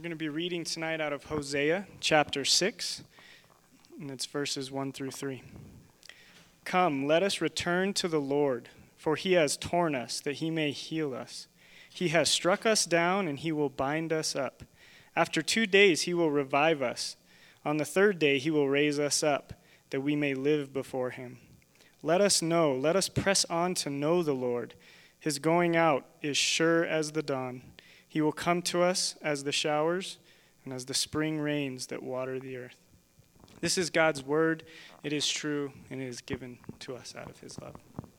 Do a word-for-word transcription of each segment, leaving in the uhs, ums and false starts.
going to be reading tonight out of Hosea chapter six, and it's verses one through three. Come, let us return to the Lord, for he has torn us, that he may heal us. He has struck us down, and he will bind us up. After two days he will revive us. On the third day he will raise us up, that we may live before him. Let us know, let us press on to know the Lord. His going out is sure as the dawn. He will come to us as the showers and as the spring rains that water the earth. This is God's word. It is true, and it is given to us out of his love.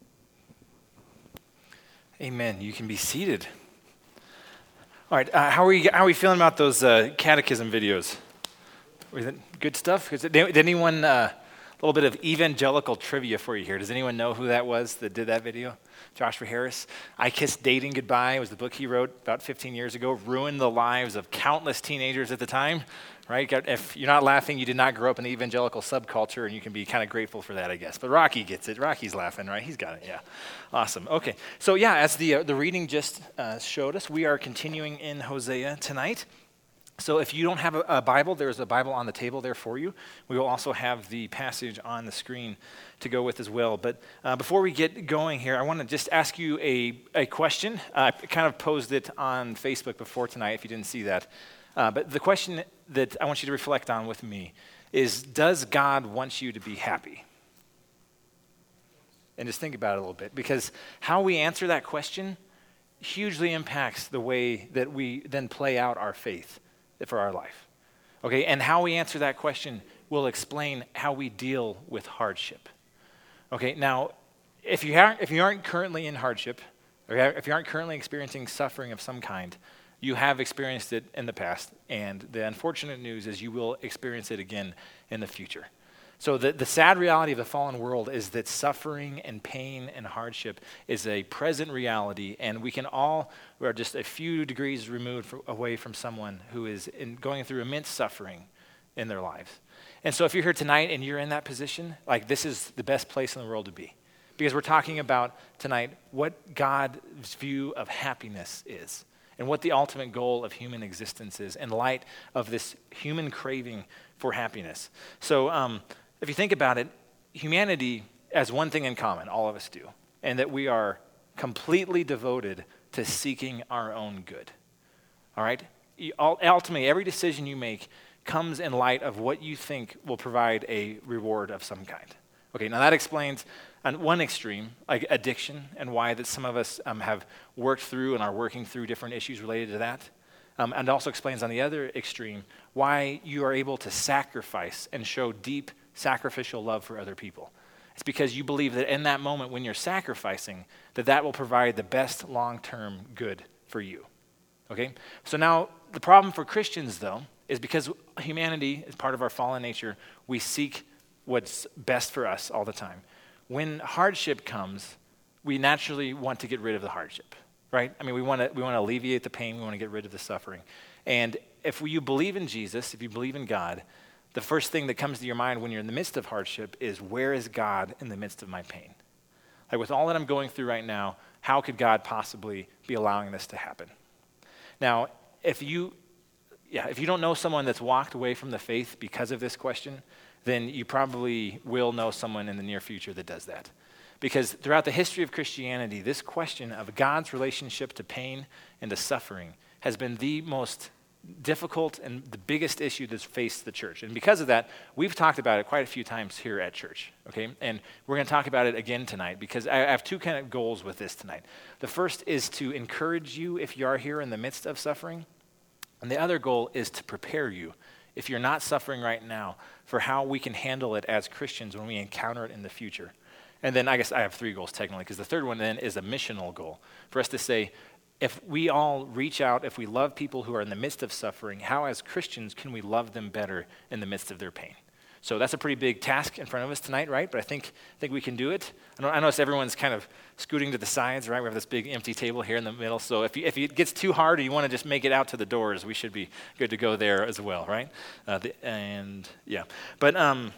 Amen. You can be seated. All right. Uh, how are we? How are we feeling about those uh, catechism videos? Was it good stuff? Did, did anyone? Uh, a little bit of evangelical trivia for you here. Does anyone know who that was that did that video? Joshua Harris. I Kissed Dating Goodbye was the book he wrote about fifteen years ago. Ruined the lives of countless teenagers at the time. Right? If you're not laughing, you did not grow up in the evangelical subculture, and you can be kind of grateful for that, I guess. But Rocky gets it. Rocky's laughing, right? He's got it. Yeah. Awesome. Okay. So yeah, as the uh, the reading just uh, showed us, we are continuing in Hosea tonight. So if you don't have a, a Bible, there's a Bible on the table there for you. We will also have the passage on the screen to go with as well. But uh, before we get going here, I want to just ask you a, a question. Uh, I kind of posed it on Facebook before tonight, if you didn't see that. Uh, but the question that I want you to reflect on with me is, does God want you to be happy? And just think about it a little bit, because how we answer that question hugely impacts the way that we then play out our faith for our life. Okay, and how we answer that question will explain how we deal with hardship. Okay, now, if you aren't, if you aren't currently in hardship, or if you aren't currently experiencing suffering of some kind, you have experienced it in the past, and the unfortunate news is you will experience it again in the future. So the, the sad reality of the fallen world is that suffering and pain and hardship is a present reality, and we can all, we are just a few degrees removed from, away from someone who is in, going through immense suffering in their lives. And so if you're here tonight and you're in that position, like, this is the best place in the world to be. Because we're talking about tonight what God's view of happiness is, and what the ultimate goal of human existence is in light of this human craving for happiness. So um, if you think about it, humanity has one thing in common, all of us do, and that we are completely devoted to seeking our own good. All right? You, ultimately, every decision you make comes in light of what you think will provide a reward of some kind. Okay, now that explains on one extreme, like addiction, and why that some of us um, have worked through and are working through different issues related to that. Um, and also explains on the other extreme why you are able to sacrifice and show deep sacrificial love for other people. It's because you believe that in that moment when you're sacrificing, that that will provide the best long-term good for you. Okay? So now the problem for Christians, though, is because humanity is part of our fallen nature, we seek what's best for us all the time. When hardship comes, we naturally want to get rid of the hardship, right? I mean, we want to we want to alleviate the pain, we want to get rid of the suffering. And if you believe in Jesus, if you believe in God, the first thing that comes to your mind when you're in the midst of hardship is, where is God in the midst of my pain? Like, with all that I'm going through right now, how could God possibly be allowing this to happen? Now, if you, yeah, if you don't know someone that's walked away from the faith because of this question, then you probably will know someone in the near future that does that. Because throughout the history of Christianity, this question of God's relationship to pain and to suffering has been the most difficult and the biggest issue that's faced the church. And because of that, we've talked about it quite a few times here at church, okay? And we're going to talk about it again tonight, because I have two kind of goals with this tonight. The first is to encourage you if you are here in the midst of suffering. And the other goal is to prepare you, if you're not suffering right now, for how we can handle it as Christians when we encounter it in the future. And then I guess I have three goals technically, because the third one then is a missional goal, for us to say, if we all reach out, if we love people who are in the midst of suffering, how as Christians can we love them better in the midst of their pain? So that's a pretty big task in front of us tonight, right? But I think I think we can do it. I, know, I notice everyone's kind of scooting to the sides, right? We have this big empty table here in the middle. So if, you, if it gets too hard or you want to just make it out to the doors, we should be good to go there as well, right? Uh, the, and yeah, but um,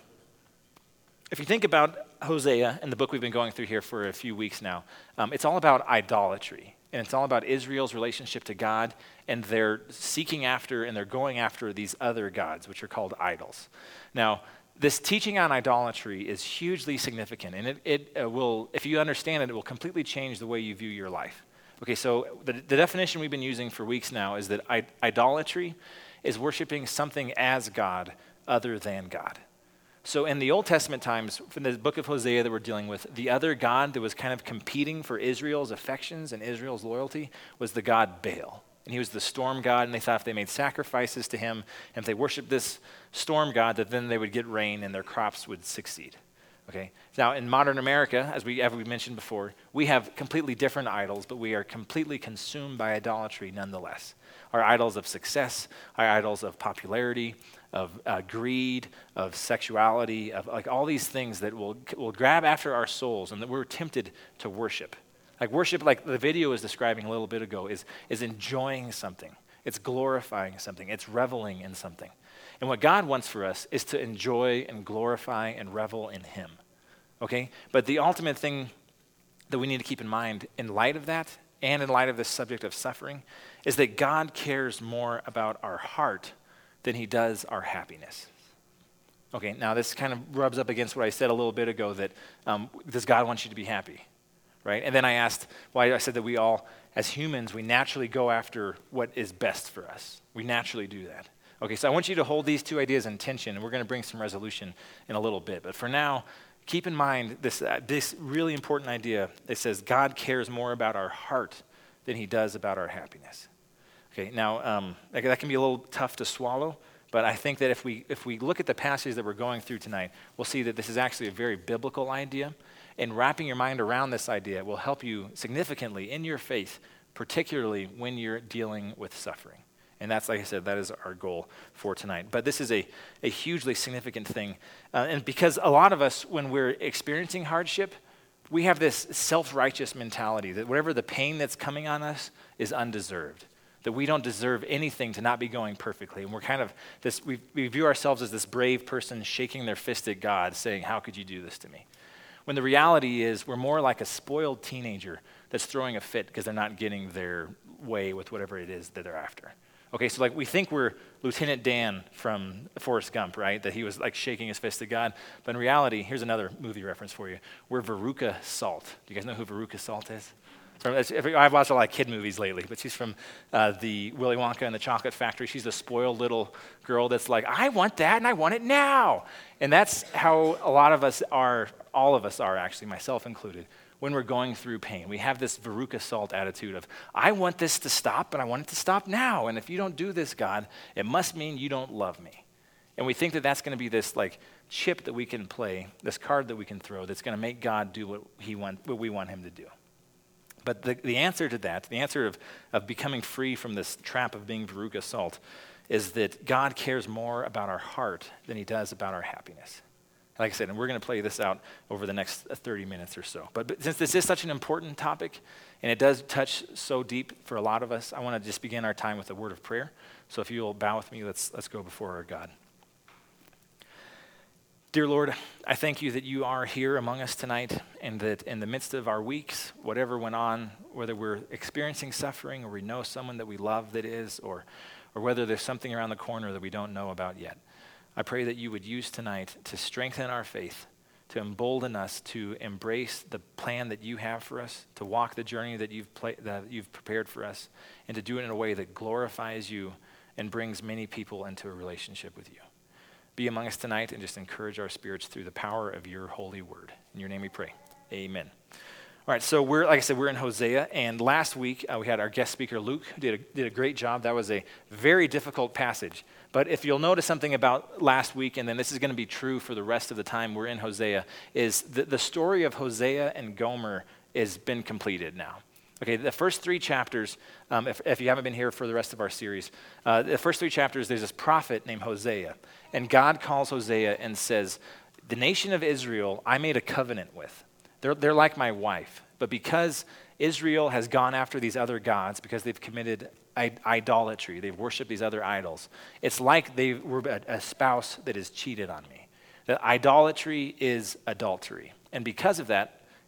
if you think about Hosea and the book we've been going through here for a few weeks now, um, it's all about idolatry. And it's all about Israel's relationship to God, and they're seeking after and they're going after these other gods, which are called idols. Now, this teaching on idolatry is hugely significant, and it, it uh, will, if you understand it, it will completely change the way you view your life. Okay, so the, the definition we've been using for weeks now is that I, idolatry is worshiping something as God other than God. So in the Old Testament times, from the book of Hosea that we're dealing with, the other god that was kind of competing for Israel's affections and Israel's loyalty was the god Baal. And he was the storm god, and they thought if they made sacrifices to him, and if they worshiped this storm god, that then they would get rain and their crops would succeed. Okay. Now, in modern America, as we, as we mentioned before, we have completely different idols, but we are completely consumed by idolatry nonetheless. Our idols of success, our idols of popularity, of uh, greed, of sexuality, of like all these things that will will grab after our souls and that we're tempted to worship. Like worship, like the video was describing a little bit ago, is, is enjoying something. It's glorifying something. It's reveling in something. And what God wants for us is to enjoy and glorify and revel in him. Okay? But the ultimate thing that we need to keep in mind in light of that and in light of this subject of suffering is that God cares more about our heart than he does our happiness. Okay, now this kind of rubs up against what I said a little bit ago that um, does God want you to be happy? Right? And then I asked, well, I said that we all, as humans, we naturally go after what is best for us. We naturally do that. Okay, so I want you to hold these two ideas in tension, and we're going to bring some resolution in a little bit. But for now, keep in mind this, uh, this really important idea that says God cares more about our heart than he does about our happiness. Okay, now um, that, that can be a little tough to swallow, but I think that if we if we look at the passages that we're going through tonight, we'll see that this is actually a very biblical idea. And wrapping your mind around this idea will help you significantly in your faith, particularly when you're dealing with suffering. And that's, like I said, that is our goal for tonight. But this is a, a hugely significant thing. Uh, and because a lot of us, when we're experiencing hardship, we have this self-righteous mentality that whatever the pain that's coming on us is undeserved, that we don't deserve anything to not be going perfectly. And we're kind of this, we, we view ourselves as this brave person shaking their fist at God, saying, how could you do this to me? When the reality is we're more like a spoiled teenager that's throwing a fit because they're not getting their way with whatever it is that they're after. Okay, so like we think we're Lieutenant Dan from Forrest Gump, right? That he was like shaking his fist at God. But in reality, here's another movie reference for you. We're Veruca Salt. Do you guys know who Veruca Salt is? From, I've watched a lot of kid movies lately, but she's from uh, the Willy Wonka and the Chocolate Factory. She's the spoiled little girl that's like, I want that and I want it now. And that's how a lot of us are, all of us are actually, myself included, when we're going through pain. We have this Veruca Salt attitude of, I want this to stop, but I want it to stop now. And if you don't do this, God, it must mean you don't love me. And we think that that's going to be this like chip that we can play, this card that we can throw that's going to make God do what he want, what we want him to do. But the, the answer to that, the answer of, of becoming free from this trap of being Veruca Salt, is that God cares more about our heart than he does about our happiness. Like I said, and we're going to play this out over the next thirty minutes or so. But, but since this is such an important topic, and it does touch so deep for a lot of us, I want to just begin our time with a word of prayer. So if you'll bow with me, let's let's go before our God. Dear Lord, I thank you that you are here among us tonight, and that in the midst of our weeks, whatever went on, whether we're experiencing suffering or we know someone that we love that is, or or whether there's something around the corner that we don't know about yet, I pray that you would use tonight to strengthen our faith, to embolden us to embrace the plan that you have for us, to walk the journey that you've pla- that you've prepared for us, and to do it in a way that glorifies you and brings many people into a relationship with you. Be among us tonight and just encourage our spirits through the power of your holy word. In your name we pray. Amen. All right, so we're, like I said, we're in Hosea, and last week uh, we had our guest speaker, Luke, who did a, did a great job. That was a very difficult passage. But if you'll notice something about last week, and then this is going to be true for the rest of the time we're in Hosea, is the, the story of Hosea and Gomer has been completed now. Okay, the first three chapters, um, if, if you haven't been here for the rest of our series, uh, the first three chapters, there's this prophet named Hosea. And God calls Hosea and says, the nation of Israel, I made a covenant with. They're, they're like my wife. But because Israel has gone after these other gods, because they've committed I- idolatry, they've worshiped these other idols, it's like they were a, a spouse that has cheated on me. That idolatry is adultery. And because of that,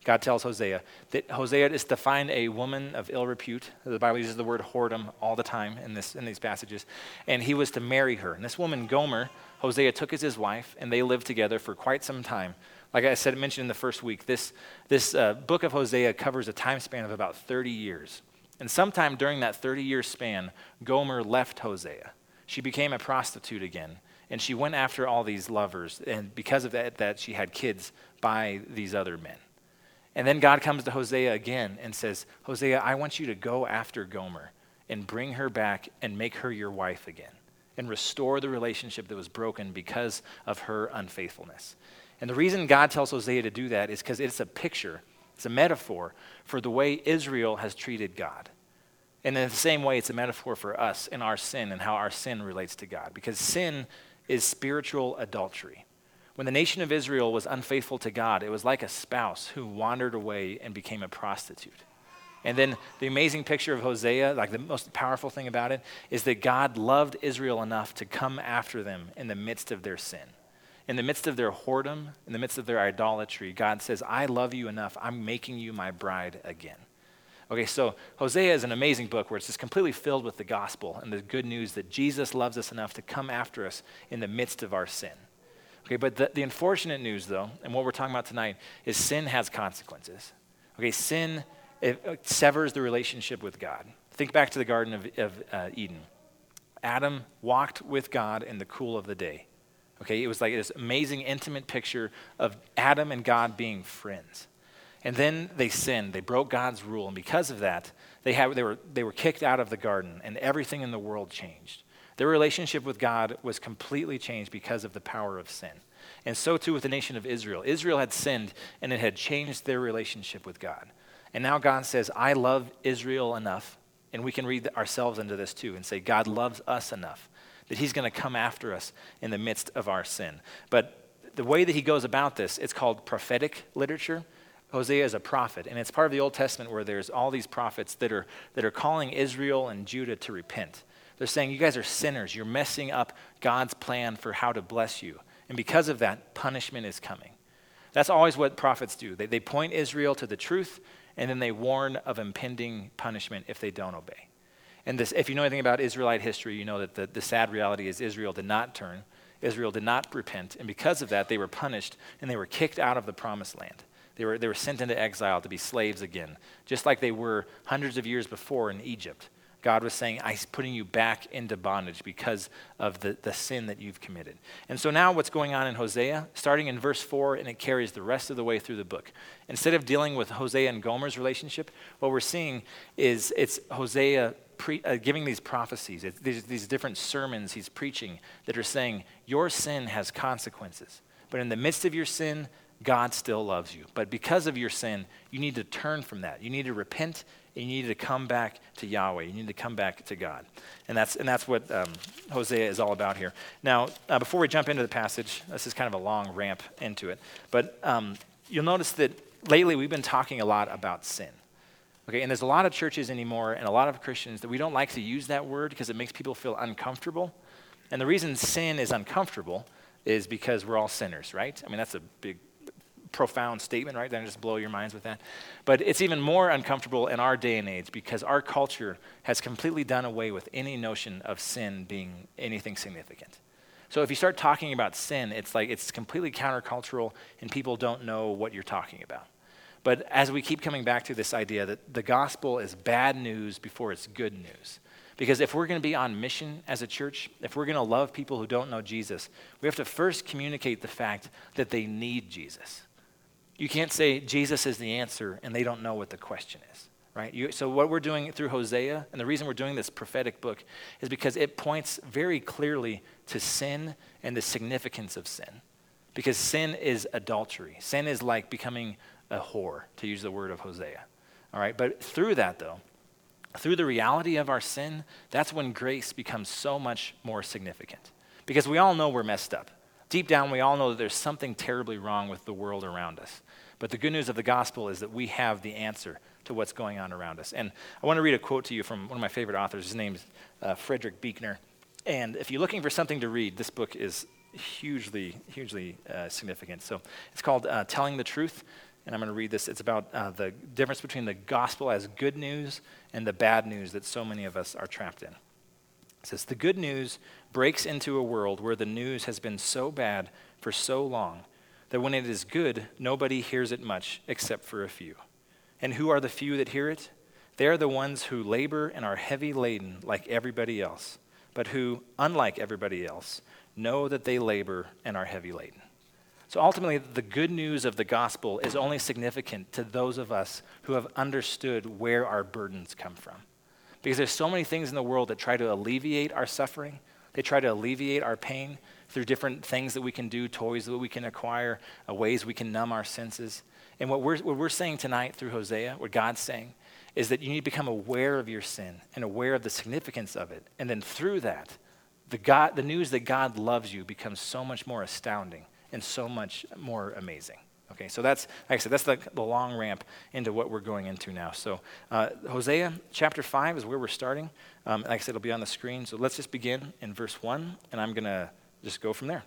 God tells Hosea that Hosea is to find a woman of ill repute. The Bible uses the word whoredom all the time in, this, in these passages. And he was to marry her. And this woman, Gomer, Hosea took as his wife, and they lived together for quite some time. Like I said, mentioned in the first week, this, this uh, book of Hosea covers a time span of about thirty years. And sometime during that thirty-year span, Gomer left Hosea. She became a prostitute again. And she went after all these lovers. And because of that, that she had kids by these other men. And then God comes to Hosea again and says, Hosea, I want you to go after Gomer and bring her back and make her your wife again and restore the relationship that was broken because of her unfaithfulness. And the reason God tells Hosea to do that is because it's a picture, it's a metaphor for the way Israel has treated God. And in the same way, it's a metaphor for us and our sin and how our sin relates to God, because sin is spiritual adultery. When the nation of Israel was unfaithful to God, it was like a spouse who wandered away and became a prostitute. And then the amazing picture of Hosea, like the most powerful thing about it, is that God loved Israel enough to come after them in the midst of their sin. In the midst of their whoredom, in the midst of their idolatry, God says, I love you enough, I'm making you my bride again. Okay, so Hosea is an amazing book where it's just completely filled with the gospel and the good news that Jesus loves us enough to come after us in the midst of our sin. Okay, but the, the unfortunate news, though, and what we're talking about tonight, is sin has consequences. Okay, sin it, it severs the relationship with God. Think back to the Garden of, of uh, Eden. Adam walked with God in the cool of the day. Okay, it was like this amazing, intimate picture of Adam and God being friends. And then they sinned. They broke God's rule, and because of that, they, had, they, were, they were kicked out of the garden, and everything in the world changed. Their relationship with God was completely changed because of the power of sin. And so too with the nation of Israel. Israel had sinned, and it had changed their relationship with God. And now God says, I love Israel enough, and we can read ourselves into this too and say, God loves us enough that he's going to come after us in the midst of our sin. But the way that he goes about this, it's called prophetic literature. Hosea is a prophet, and it's part of the Old Testament where there's all these prophets that are, that are calling Israel and Judah to repent. They're saying, you guys are sinners. You're messing up God's plan for how to bless you. And because of that, punishment is coming. That's always what prophets do. They, they point Israel to the truth, and then they warn of impending punishment if they don't obey. And this, if you know anything about Israelite history, you know that the, the sad reality is Israel did not turn. Israel did not repent. And because of that, they were punished, and they were kicked out of the promised land. They were, they were sent into exile to be slaves again, just like they were hundreds of years before in Egypt. God was saying, I'm putting you back into bondage because of the, the sin that you've committed. And so now what's going on in Hosea, starting in verse four, and it carries the rest of the way through the book. Instead of dealing with Hosea and Gomer's relationship, what we're seeing is it's Hosea pre, uh, giving these prophecies, it's these, these different sermons he's preaching that are saying, your sin has consequences. But in the midst of your sin, God still loves you. But because of your sin, you need to turn from that. You need to repent, and you need to come back to Yahweh. You need to come back to God. And that's and that's what um, Hosea is all about here. Now, uh, before we jump into the passage, this is kind of a long ramp into it, but um, you'll notice that lately we've been talking a lot about sin. Okay, and there's a lot of churches anymore and a lot of Christians that we don't like to use that word because it makes people feel uncomfortable. And the reason sin is uncomfortable is because we're all sinners, right? I mean, that's a big profound statement, right? Then just blow your minds with that. But it's even more uncomfortable in our day and age because our culture has completely done away with any notion of sin being anything significant. So if you start talking about sin, it's like it's completely countercultural and people don't know what you're talking about. But as we keep coming back to this idea that the gospel is bad news before it's good news. Because if we're going to be on mission as a church, if we're going to love people who don't know Jesus, we have to first communicate the fact that they need Jesus. You can't say Jesus is the answer and they don't know what the question is, right? You, so what we're doing through Hosea, and the reason we're doing this prophetic book is because it points very clearly to sin and the significance of sin. Because sin is adultery. Sin is like becoming a whore, to use the word of Hosea. All right, but through that though, through the reality of our sin, that's when grace becomes so much more significant. Because we all know we're messed up. Deep down, we all know that there's something terribly wrong with the world around us. But the good news of the gospel is that we have the answer to what's going on around us. And I want to read a quote to you from one of my favorite authors. His name's uh, Frederick Buechner. And if you're looking for something to read, this book is hugely, hugely uh, significant. So it's called uh, Telling the Truth. and I'm going to read this. It's about uh, the difference between the gospel as good news and the bad news that so many of us are trapped in. It says, the good news breaks into a world where the news has been so bad for so long that when it is good, nobody hears it much except for a few. And who are the few that hear it? They are the ones who labor and are heavy laden like everybody else, but who, unlike everybody else, know that they labor and are heavy laden. So ultimately, the good news of the gospel is only significant to those of us who have understood where our burdens come from. Because there's so many things in the world that try to alleviate our suffering. They try to alleviate our pain through different things that we can do, toys that we can acquire, uh, ways we can numb our senses. And what we're, what we're saying tonight through Hosea, what God's saying, is that you need to become aware of your sin and aware of the significance of it. And then through that, the, God, the news that God loves you becomes so much more astounding and so much more amazing. Okay, so that's, like I said, that's the, the long ramp into what we're going into now. So uh, Hosea chapter five is where we're starting. Um, like I said, it'll be on the screen. So let's just begin in verse one, and I'm going to just go from there.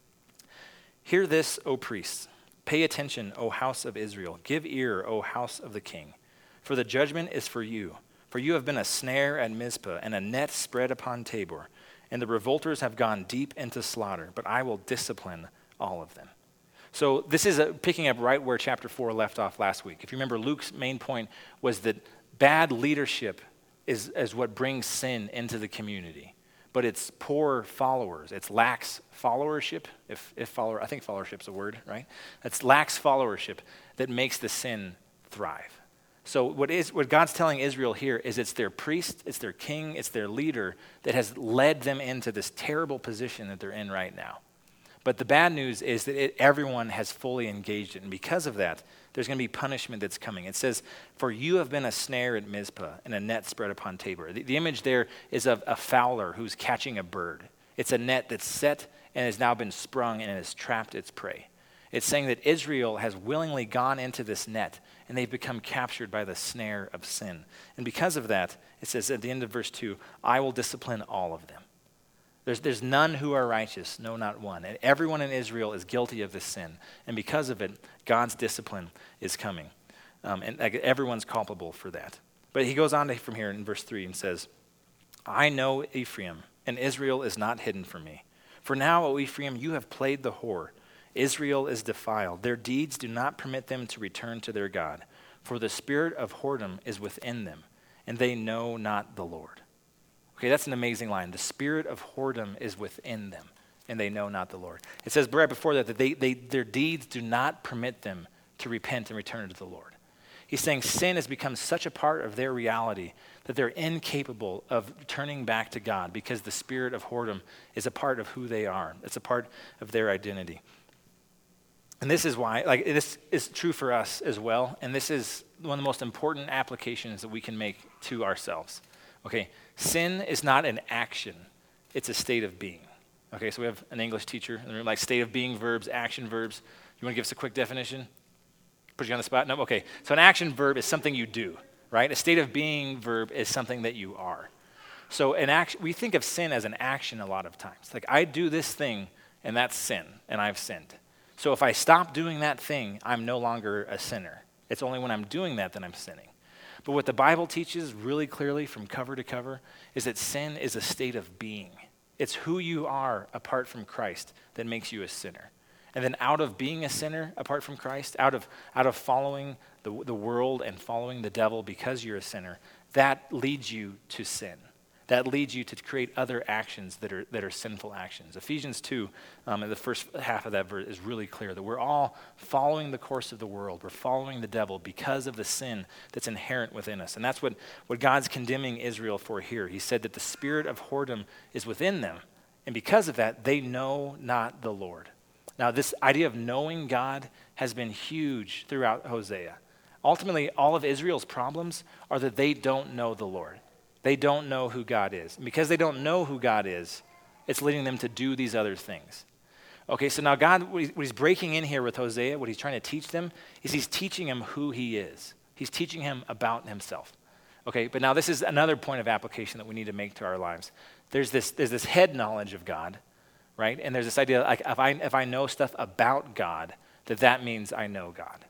Hear this, O priests. Pay attention, O house of Israel. Give ear, O house of the king. For the judgment is for you. For you have been a snare at Mizpah and a net spread upon Tabor. And the revolters have gone deep into slaughter, but I will discipline all of them. So this is a, picking up right where chapter four left off last week. If you remember, Luke's main point was that bad leadership is, is what brings sin into the community. But it's poor followers. It's lax followership. If, if follower, I think followership's a word, right? It's lax followership that makes the sin thrive. So what is what God's telling Israel here is it's their priest, it's their king, it's their leader that has led them into this terrible position that they're in right now. But the bad news is that it, everyone has fully engaged it. And because of that, there's going to be punishment that's coming. It says, for you have been a snare at Mizpah and a net spread upon Tabor. The, the image there is of a fowler who's catching a bird. It's a net that's set and has now been sprung and has trapped its prey. It's saying that Israel has willingly gone into this net and they've become captured by the snare of sin. And because of that, it says at the end of verse two, I will discipline all of them. There's, there's none who are righteous, no, not one. And everyone in Israel is guilty of this sin. And because of it, God's discipline is coming. Um, and like, everyone's culpable for that. But he goes on to, from here in verse three and says, I know Ephraim, and Israel is not hidden from me. For now, O Ephraim, you have played the whore. Israel is defiled. Their deeds do not permit them to return to their God. For the spirit of whoredom is within them, and they know not the Lord. Okay, that's an amazing line. The spirit of whoredom is within them, and they know not the Lord. It says right before that that they, they, their deeds do not permit them to repent and return to the Lord. He's saying sin has become such a part of their reality that they're incapable of turning back to God because the spirit of whoredom is a part of who they are. It's a part of their identity. And this is why, like, this is true for us as well, and this is one of the most important applications that we can make to ourselves. Okay, sin is not an action, it's a state of being. Okay, so we have an English teacher in the room, like state of being verbs, action verbs. You want to give us a quick definition? Put you on the spot? No? Okay, so an action verb is something you do, right? A state of being verb is something that you are. So an action, we think of sin as an action a lot of times. Like, I do this thing, and that's sin, and I've sinned. So if I stop doing that thing, I'm no longer a sinner. It's only when I'm doing that that I'm sinning. But what the Bible teaches really clearly from cover to cover is that sin is a state of being. It's who you are apart from Christ that makes you a sinner. And then out of being a sinner apart from Christ, out of, out of following the, the world and following the devil because you're a sinner, that leads you to sin. That leads you to create other actions that are that are sinful actions. Ephesians two, um, in the first half of that verse is really clear that we're all following the course of the world. We're following the devil because of the sin that's inherent within us. And that's what, what God's condemning Israel for here. He said that the spirit of whoredom is within them. And because of that, they know not the Lord. Now, this idea of knowing God has been huge throughout Hosea. Ultimately, all of Israel's problems are that they don't know the Lord. They don't know who God is. And because they don't know who God is, it's leading them to do these other things. Okay, so now God, what he's breaking in here with Hosea, what he's trying to teach them, is he's teaching him who he is. He's teaching him about himself. Okay, but now this is another point of application that we need to make to our lives. There's this, there's this head knowledge of God, right? And there's this idea, like if I, if I know stuff about God, that that means I know God.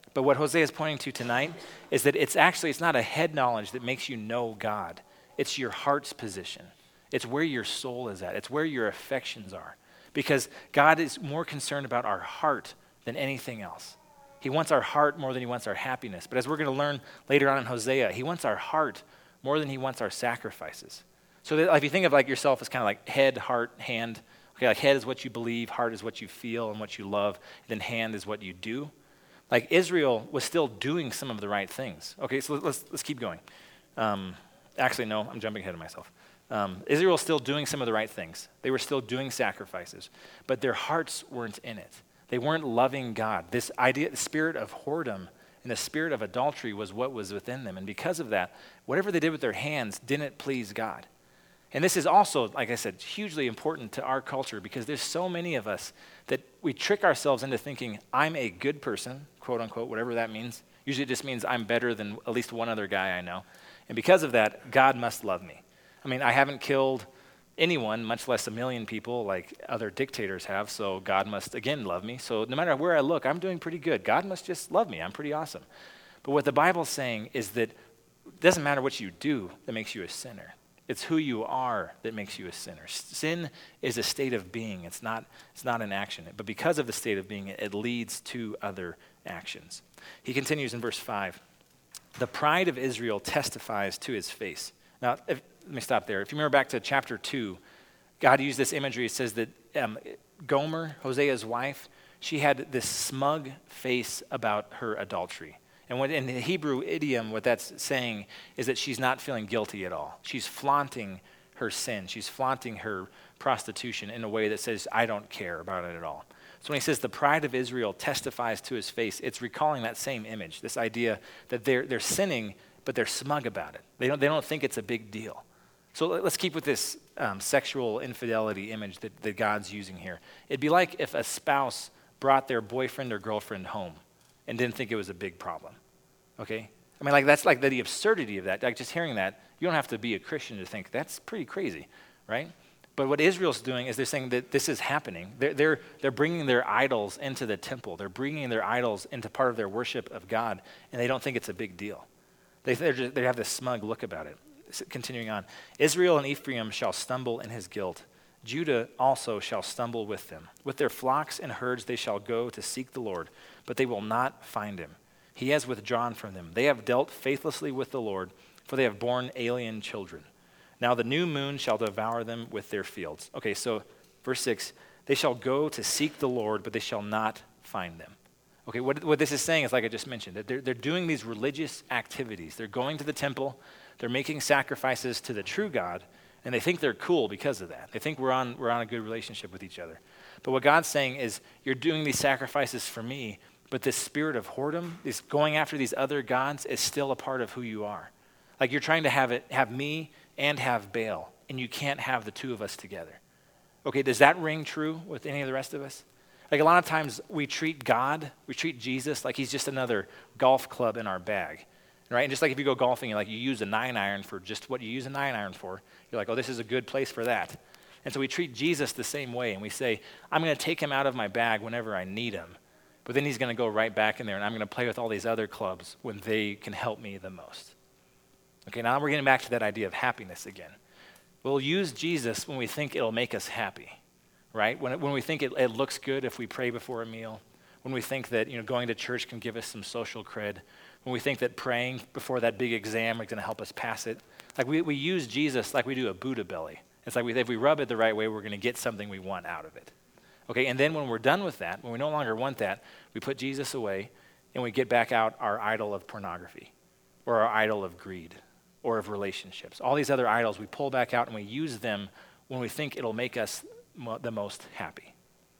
But what Hosea is pointing to tonight is that it's actually, it's not a head knowledge that makes you know God. It's your heart's position. It's where your soul is at. It's where your affections are. Because God is more concerned about our heart than anything else. He wants our heart more than he wants our happiness. But as we're going to learn later on in Hosea, he wants our heart more than he wants our sacrifices. So that, if you think of like yourself as kind of like head, heart, hand. Okay, like head is what you believe, heart is what you feel and what you love, and then hand is what you do. Like Israel was still doing some of the right things. Okay, so let's let's keep going. Um, actually, no, I'm jumping ahead of myself. Um, Israel was still doing some of the right things. They were still doing sacrifices, but their hearts weren't in it. They weren't loving God. This idea, the spirit of whoredom and the spirit of adultery was what was within them. And because of that, whatever they did with their hands didn't please God. And this is also, like I said, hugely important to our culture because there's so many of us that we trick ourselves into thinking, I'm a good person, quote unquote, whatever that means. Usually it just means I'm better than at least one other guy I know. And because of that, God must love me. I mean, I haven't killed anyone, much less a million people like other dictators have, so God must, again, love me. So no matter where I look, I'm doing pretty good. God must just love me. I'm pretty awesome. But what the Bible's saying is that it doesn't matter what you do that makes you a sinner. It's who you are that makes you a sinner. Sin is a state of being. It's not, it's not an action. But because of the state of being, it leads to other actions. He continues in verse five. The pride of Israel testifies to his face. Now, if, let me stop there. If you remember back to chapter two, God used this imagery. It says that um, Gomer, Hosea's wife, she had this smug face about her adultery. And what, in the Hebrew idiom, what that's saying is that she's not feeling guilty at all. She's flaunting her sin. She's flaunting her prostitution in a way that says, I don't care about it at all. So when he says the pride of Israel testifies to his face, it's recalling that same image, this idea that they're, they're sinning, but they're smug about it. They don't, they don't think it's a big deal. So let's keep with this um, sexual infidelity image that, that God's using here. It'd be like if a spouse brought their boyfriend or girlfriend home and didn't think it was a big problem, okay? I mean, like that's like the, the absurdity of that. Like just hearing that, you don't have to be a Christian to think that's pretty crazy, right? But what Israel's doing is they're saying that this is happening. They're, they're, they're bringing their idols into the temple. They're bringing their idols into part of their worship of God, and they don't think it's a big deal. They, just, they have this smug look about it. Continuing on, Israel and Ephraim shall stumble in his guilt. Judah also shall stumble with them. With their flocks and herds they shall go to seek the Lord, but they will not find him. He has withdrawn from them. They have dealt faithlessly with the Lord, for they have borne alien children. Now the new moon shall devour them with their fields. Okay, so verse six, they shall go to seek the Lord, but they shall not find them. Okay, what, what this is saying is, like I just mentioned, that they're, they're doing these religious activities. They're going to the temple. They're making sacrifices to the true God, and they think they're cool because of that. They think we're on, we're on a good relationship with each other. But what God's saying is, you're doing these sacrifices for me, but this spirit of whoredom, this going after these other gods, is still a part of who you are. Like you're trying to have it, have me and have Baal, and you can't have the two of us together. Okay, does that ring true with any of the rest of us? Like a lot of times we treat God, we treat Jesus like he's just another golf club in our bag, right? And just like if you go golfing, like you use a nine iron for just what you use a nine iron for, you're like, oh, this is a good place for that. And so we treat Jesus the same way, and we say, I'm going to take him out of my bag whenever I need him, but then he's going to go right back in there, and I'm going to play with all these other clubs when they can help me the most. Okay, now we're getting back to that idea of happiness again. We'll use Jesus when we think it'll make us happy. Right? When, it, when we think it, it looks good if we pray before a meal, when we think that you know going to church can give us some social cred, when we think that praying before that big exam is going to help us pass it, like we, we use Jesus like we do a Buddha belly. It's like we, if we rub it the right way, we're going to get something we want out of it. Okay, and then when we're done with that, when we no longer want that, we put Jesus away and we get back out our idol of pornography or our idol of greed or of relationships. All these other idols we pull back out and we use them when we think it'll make us the most happy.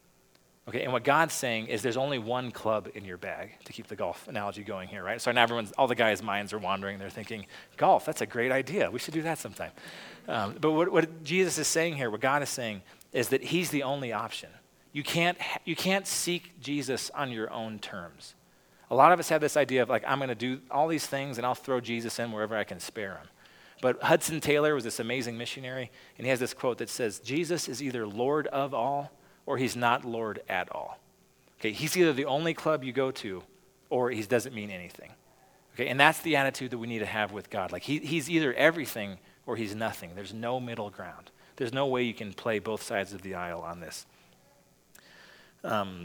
Okay, and what God's saying is there's only one club in your bag, to keep the golf analogy going here, right? So now everyone's, all the guys' minds are wandering. They're thinking, golf, that's a great idea. We should do that sometime. Um, but what, what Jesus is saying here, what God is saying, is that he's the only option. You can't, you can't seek Jesus on your own terms. A lot of us have this idea of like, I'm going to do all these things and I'll throw Jesus in wherever I can spare him. But Hudson Taylor was this amazing missionary, and he has this quote that says, Jesus is either Lord of all or he's not Lord at all. Okay, he's either the only club you go to or he doesn't mean anything. Okay, and that's the attitude that we need to have with God. Like he, he's either everything or he's nothing. There's no middle ground. There's no way you can play both sides of the aisle on this. Um,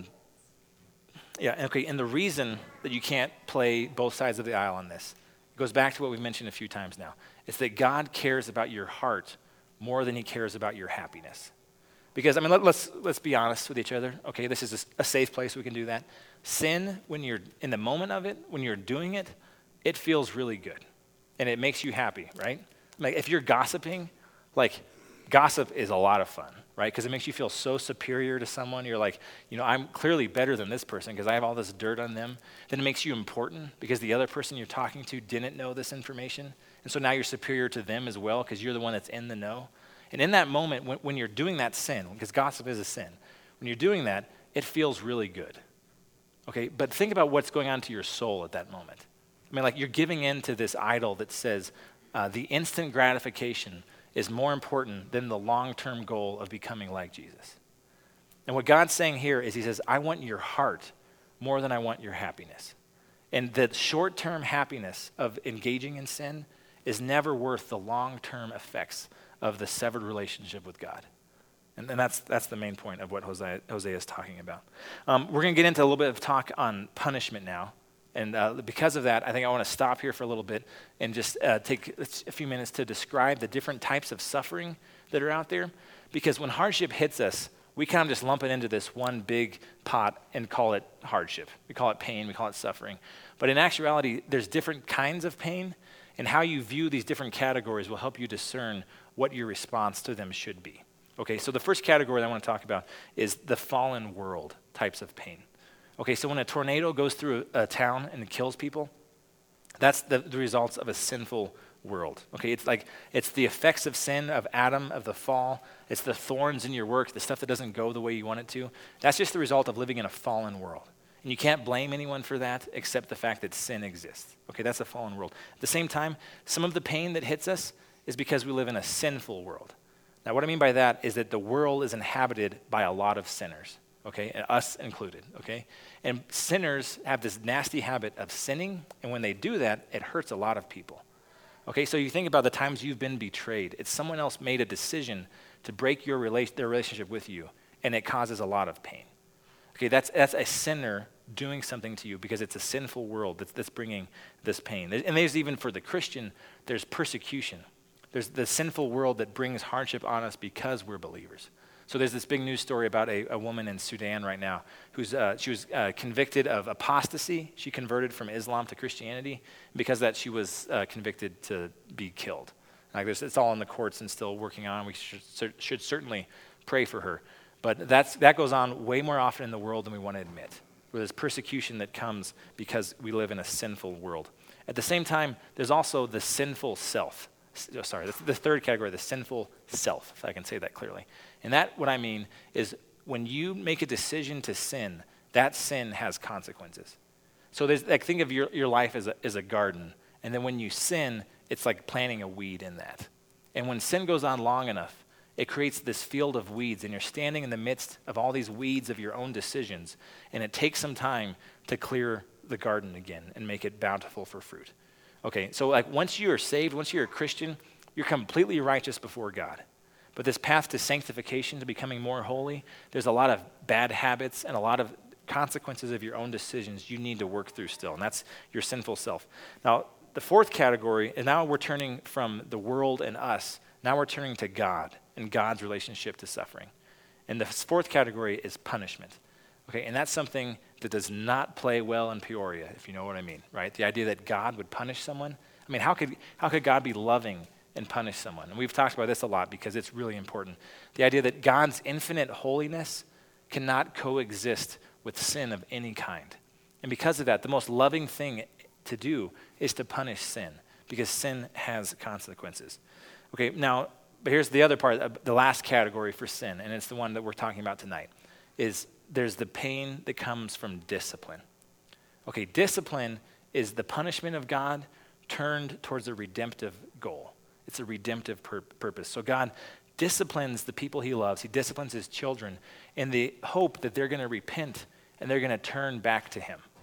yeah, okay, and the reason that you can't play both sides of the aisle on this goes back to what we've mentioned a few times now. It's that God cares about your heart more than he cares about your happiness. Because, I mean, let, let's let's be honest with each other. Okay, this is a, a safe place we can do that. Sin, when you're in the moment of it, when you're doing it, it feels really good. And it makes you happy, right? Like if you're gossiping, like gossip is a lot of fun, right? Because it makes you feel so superior to someone. You're like, you know, I'm clearly better than this person because I have all this dirt on them. Then it makes you important because the other person you're talking to didn't know this information. And so now you're superior to them as well because you're the one that's in the know. And in that moment, when, when you're doing that sin, because gossip is a sin, when you're doing that, it feels really good. Okay, but think about what's going on to your soul at that moment. I mean, like you're giving in to this idol that says uh, the instant gratification is more important than the long-term goal of becoming like Jesus. And what God's saying here is he says, I want your heart more than I want your happiness. And the short-term happiness of engaging in sin is never worth the long-term effects of the severed relationship with God. And, and that's that's the main point of what Hosea, Hosea is talking about. Um, we're going to get into a little bit of talk on punishment now. And uh, because of that, I think I want to stop here for a little bit and just uh, take a few minutes to describe the different types of suffering that are out there. Because when hardship hits us, we kind of just lump it into this one big pot and call it hardship. We call it pain, we call it suffering. But in actuality, there's different kinds of pain, and how you view these different categories will help you discern what your response to them should be. Okay, so the first category that I want to talk about is the fallen world types of pain. Okay, so when a tornado goes through a, a town and it kills people, that's the, the results of a sinful world. Okay, it's like, it's the effects of sin, of Adam, of the fall. It's the thorns in your work, the stuff that doesn't go the way you want it to. That's just the result of living in a fallen world. And you can't blame anyone for that except the fact that sin exists. Okay, that's a fallen world. At the same time, some of the pain that hits us is because we live in a sinful world. Now, what I mean by that is that the world is inhabited by a lot of sinners. Okay, and us included, okay? And sinners have this nasty habit of sinning, and when they do that, it hurts a lot of people. Okay, so you think about the times you've been betrayed. It's someone else made a decision to break your rela- their relationship with you, and it causes a lot of pain. Okay, that's that's a sinner doing something to you because it's a sinful world that's, that's bringing this pain. And there's even for the Christian, there's persecution. There's the sinful world that brings hardship on us because we're believers. So there's this big news story about a, a woman in Sudan right now who's uh, she was uh, convicted of apostasy. She converted from Islam to Christianity. Because of that, she was uh, convicted to be killed. Like this, it's all in the courts and still working on. We should, should certainly pray for her. But that's, that goes on way more often in the world than we want to admit, where there's persecution that comes because we live in a sinful world. At the same time, there's also the sinful self. Sorry, the third category, the sinful self, if I can say that clearly. And that, what I mean, is when you make a decision to sin, that sin has consequences. So there's, like, think of your, your life as a, as a garden, and then when you sin, it's like planting a weed in that. And when sin goes on long enough, it creates this field of weeds, and you're standing in the midst of all these weeds of your own decisions, and it takes some time to clear the garden again and make it bountiful for fruit. Okay, so like once you are saved, once you're a Christian, you're completely righteous before God. But this path to sanctification, to becoming more holy, there's a lot of bad habits and a lot of consequences of your own decisions you need to work through still, and that's your sinful self. Now, the fourth category, and now we're turning from the world and us, now we're turning to God and God's relationship to suffering. And the fourth category is punishment. Okay, and that's something that does not play well in Peoria, if you know what I mean, right? The idea that God would punish someone. I mean, how could how could God be loving and punish someone? And we've talked about this a lot because it's really important. The idea that God's infinite holiness cannot coexist with sin of any kind. And because of that, the most loving thing to do is to punish sin because sin has consequences. Okay, now, but here's the other part, the last category for sin, and it's the one that we're talking about tonight, is there's the pain that comes from discipline. Okay, discipline is the punishment of God turned towards a redemptive goal. It's a redemptive pur- purpose. So God disciplines the people he loves. He disciplines his children in the hope that they're going to repent and they're going to turn back to him.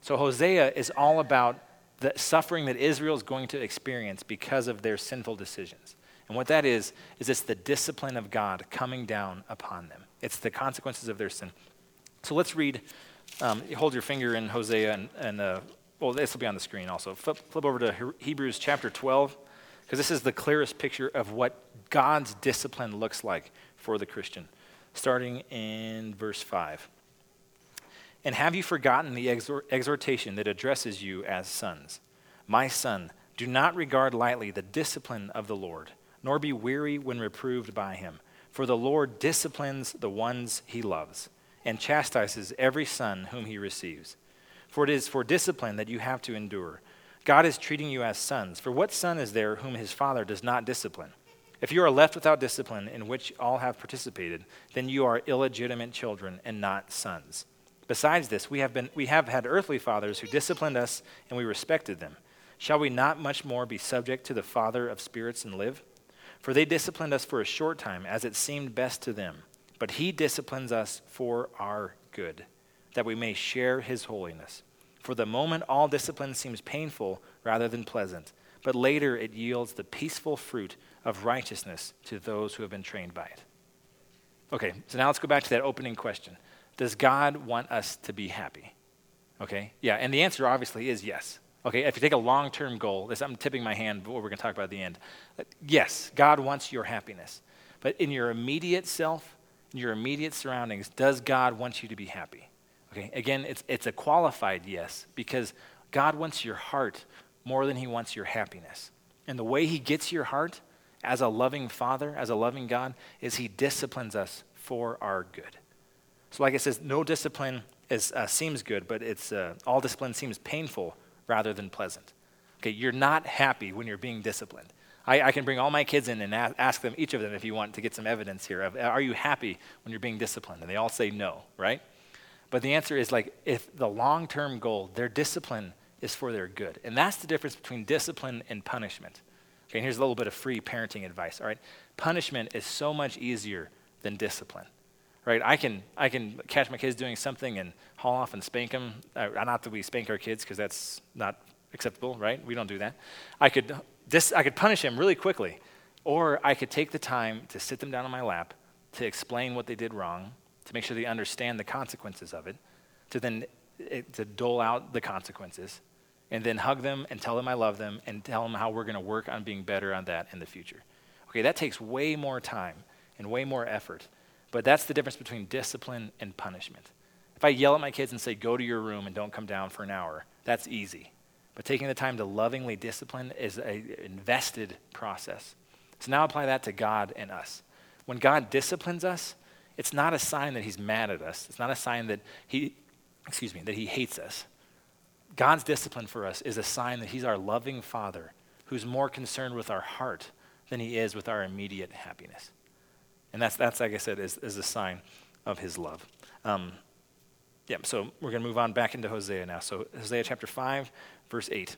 So Hosea is all about the suffering that Israel is going to experience because of their sinful decisions. And what that is, is it's the discipline of God coming down upon them. It's the consequences of their sin. So let's read, um, hold your finger in Hosea, and, and uh, well, this will be on the screen also. Flip, flip over to Hebrews chapter twelve, because this is the clearest picture of what God's discipline looks like for the Christian, starting in verse five. And have you forgotten the exhort- exhortation that addresses you as sons? My son, do not regard lightly the discipline of the Lord, nor be weary when reproved by him. For the Lord disciplines the ones he loves, and chastises every son whom he receives. For it is for discipline that you have to endure. God is treating you as sons. For what son is there whom his father does not discipline? If you are left without discipline, in which all have participated, then you are illegitimate children and not sons. Besides this, we have been we have had earthly fathers who disciplined us, and we respected them. Shall we not much more be subject to the Father of spirits and live? For they disciplined us for a short time, as it seemed best to them. But he disciplines us for our good, that we may share his holiness. For the moment, all discipline seems painful rather than pleasant, but later it yields the peaceful fruit of righteousness to those who have been trained by it. Okay, so now let's go back to that opening question. Does God want us to be happy? Okay, yeah, and the answer obviously is yes. Okay, if you take a long-term goal, this, I'm tipping my hand, but what we're going to talk about at the end. Yes, God wants your happiness. But in your immediate self, in your immediate surroundings, does God want you to be happy? Okay, again, it's it's a qualified yes, because God wants your heart more than he wants your happiness. And the way he gets your heart as a loving father, as a loving God, is he disciplines us for our good. So like it says, no discipline is, uh, seems good, but it's uh, all discipline seems painful rather than pleasant. Okay, you're not happy when you're being disciplined. I, I can bring all my kids in and a- ask them, each of them, if you want to get some evidence here of, are you happy when you're being disciplined? And they all say no, right? But the answer is like, if the long-term goal, their discipline is for their good. And that's the difference between discipline and punishment. Okay, and here's a little bit of free parenting advice, all right? Punishment is so much easier than discipline. Right, I can I can catch my kids doing something and haul off and spank them. Uh, not that we spank our kids, because that's not acceptable, right? We don't do that. I could dis, I could punish them really quickly, or I could take the time to sit them down on my lap, to explain what they did wrong, to make sure they understand the consequences of it, to then it, to dole out the consequences, and then hug them and tell them I love them and tell them how we're going to work on being better on that in the future. Okay, that takes way more time and way more effort. But that's the difference between discipline and punishment. If I yell at my kids and say, go to your room and don't come down for an hour, that's easy. But taking the time to lovingly discipline is an invested process. So now apply that to God and us. When God disciplines us, it's not a sign that he's mad at us. It's not a sign that he, excuse me, that he hates us. God's discipline for us is a sign that he's our loving Father who's more concerned with our heart than he is with our immediate happiness. And that's, that's like I said, is, is a sign of his love. Um, yeah, so we're going to move on back into Hosea now. So Hosea chapter five, verse eight.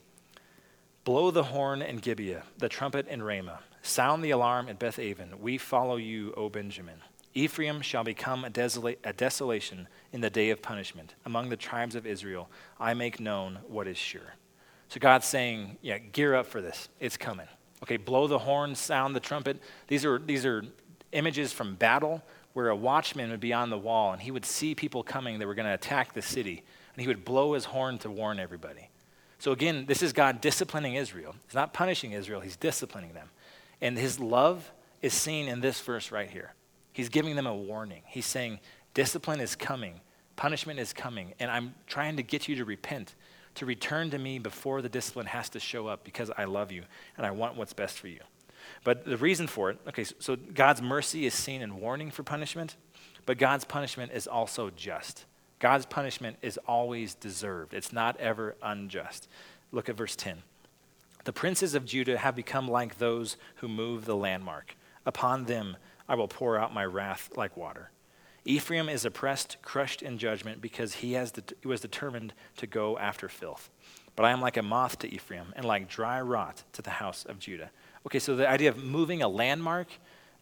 Blow the horn in Gibeah, the trumpet in Ramah. Sound the alarm at Beth-aven. We follow you, O Benjamin. Ephraim shall become a, desola- a desolation in the day of punishment. Among the tribes of Israel, I make known what is sure. So God's saying, yeah, gear up for this. It's coming. Okay, blow the horn, sound the trumpet. These are these are images from battle where a watchman would be on the wall and he would see people coming that were going to attack the city, and he would blow his horn to warn everybody. So again, this is God disciplining Israel. He's not punishing Israel, he's disciplining them. And his love is seen in this verse right here. He's giving them a warning. He's saying, discipline is coming, punishment is coming, and I'm trying to get you to repent, to return to me before the discipline has to show up, because I love you and I want what's best for you. But the reason for it, okay, so, so God's mercy is seen in warning for punishment, but God's punishment is also just. God's punishment is always deserved. It's not ever unjust. Look at verse ten. The princes of Judah have become like those who move the landmark. Upon them I will pour out my wrath like water. Ephraim is oppressed, crushed in judgment, because he has det- he was determined to go after filth. But I am like a moth to Ephraim, and like dry rot to the house of Judah. Okay, so the idea of moving a landmark,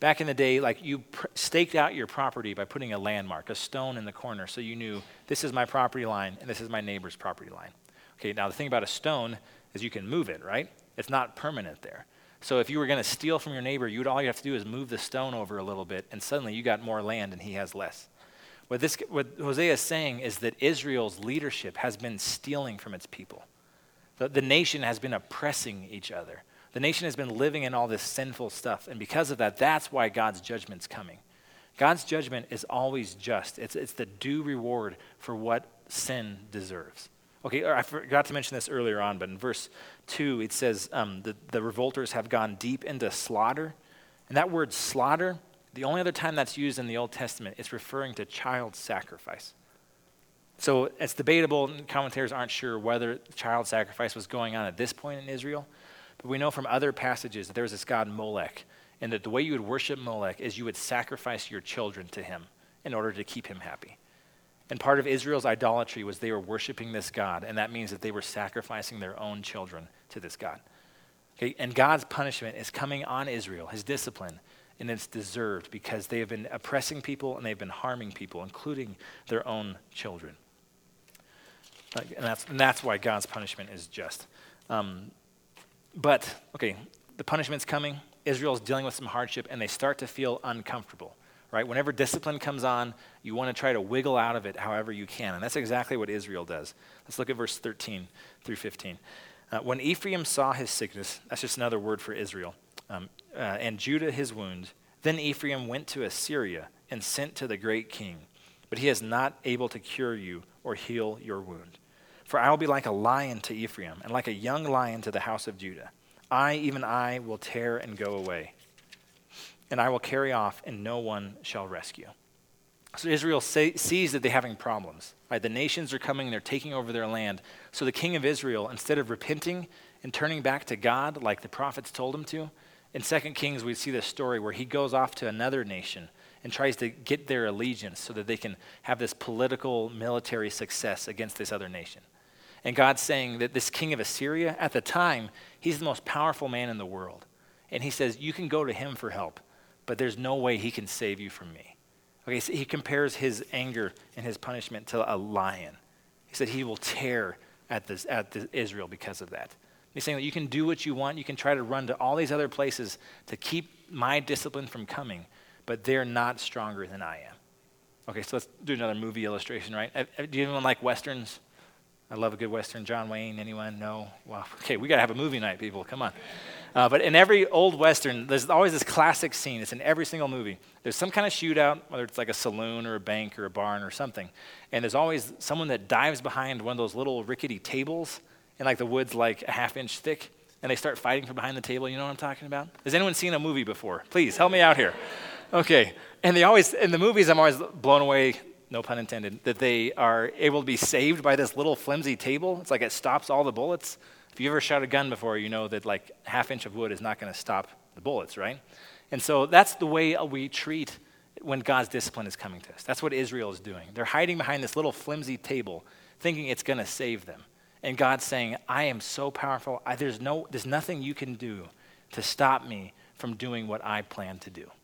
Back in the day, like you pr- staked out your property by putting a landmark, a stone in the corner, so you knew this is my property line and this is my neighbor's property line. Okay, now the thing about a stone is you can move it, right? It's not permanent there. So if you were going to steal from your neighbor, you'd all you have to do is move the stone over a little bit, and suddenly you got more land and he has less. What this, what Hosea is saying is that Israel's leadership has been stealing from its people. The, the nation has been oppressing each other. The nation has been living in all this sinful stuff, and because of that, that's why God's judgment's coming. God's judgment is always just. It's, it's the due reward for what sin deserves. Okay, I forgot to mention this earlier on, but in verse two, it says um, the, the revolters have gone deep into slaughter. And that word slaughter, the only other time that's used in the Old Testament, it's referring to child sacrifice. So it's debatable, and commentators aren't sure whether child sacrifice was going on at this point in Israel. But we know from other passages that there was this god Molech, and that the way you would worship Molech is you would sacrifice your children to him in order to keep him happy. And part of Israel's idolatry was they were worshiping this god, and that means that they were sacrificing their own children to this god. Okay, and God's punishment is coming on Israel, his discipline, and it's deserved because they have been oppressing people and they've been harming people, including their own children. And that's, and that's why God's punishment is just. Um, but, okay, the punishment's coming. Israel's dealing with some hardship, and they start to feel uncomfortable, right? Whenever discipline comes on, you want to try to wiggle out of it however you can, and that's exactly what Israel does. Let's look at verse thirteen through fifteen. Uh, when Ephraim saw his sickness, that's just another word for Israel, um, uh, and Judah his wound, then Ephraim went to Assyria and sent to the great king, but he is not able to cure you or heal your wound. For I will be like a lion to Ephraim, and like a young lion to the house of Judah. I, even I, will tear and go away, and I will carry off, and no one shall rescue. So Israel say, sees that they're having problems. Right? The nations are coming, they're taking over their land. So the king of Israel, instead of repenting and turning back to God like the prophets told him to, in Second Kings we see this story where he goes off to another nation and tries to get their allegiance so that they can have this political, military success against this other nation. And God's saying that this king of Assyria, at the time, he's the most powerful man in the world. And he says, you can go to him for help, but there's no way he can save you from me. Okay, so he compares his anger and his punishment to a lion. He said he will tear at, this, at this Israel because of that. He's saying that you can do what you want. You can try to run to all these other places to keep my discipline from coming, but they're not stronger than I am. Okay, so let's do another movie illustration, right? Do you anyone like Westerns? I love a good Western. John Wayne, anyone? No? Well, okay, we got to have a movie night, people. Come on. Uh, but in every old Western, there's always this classic scene. It's in every single movie. There's some kind of shootout, whether it's like a saloon or a bank or a barn or something. And there's always someone that dives behind one of those little rickety tables, and like the wood's like a half inch thick, and they start fighting from behind the table. You know what I'm talking about? Has anyone seen a movie before? Please, help me out here. Okay. And they always, in the movies, I'm always blown away, no pun intended, that they are able to be saved by this little flimsy table. It's like it stops all the bullets. If you ever shot a gun before, you know that like a half inch of wood is not going to stop the bullets, right? And so that's the way we treat when God's discipline is coming to us. That's what Israel is doing. They're hiding behind this little flimsy table, thinking it's going to save them. And God's saying, I am so powerful. I, there's no, there's nothing you can do to stop me from doing what I plan to do.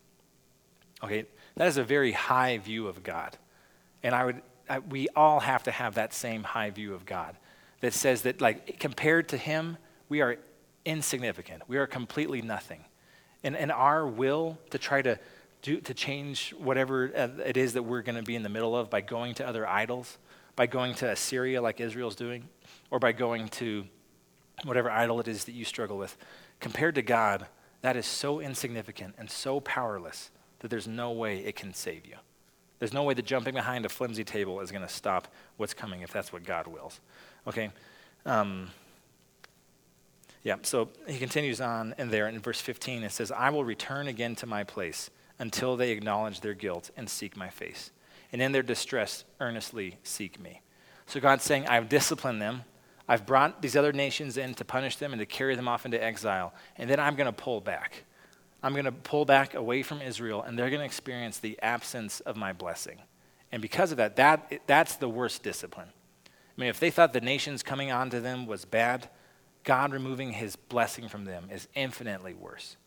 Okay, that is a very high view of God. And I would, I, we all have to have that same high view of God that says that, like, compared to him, we are insignificant. We are completely nothing. And, and our will to try to do, to change whatever it is that we're going to be in the middle of by going to other idols, by going to Assyria like Israel's doing, or by going to whatever idol it is that you struggle with, compared to God, that is so insignificant and so powerless that there's no way it can save you. There's no way that jumping behind a flimsy table is going to stop what's coming if that's what God wills. Okay? Um, yeah, so he continues on in there in verse fifteen. It says, I will return again to my place until they acknowledge their guilt and seek my face. And in their distress, earnestly seek me. So God's saying, I've disciplined them. I've brought these other nations in to punish them and to carry them off into exile. And then I'm going to pull back. I'm going to pull back away from Israel, and they're going to experience the absence of my blessing. And because of that, that that's the worst discipline. I mean, if they thought the nations coming onto them was bad, God removing his blessing from them is infinitely worse.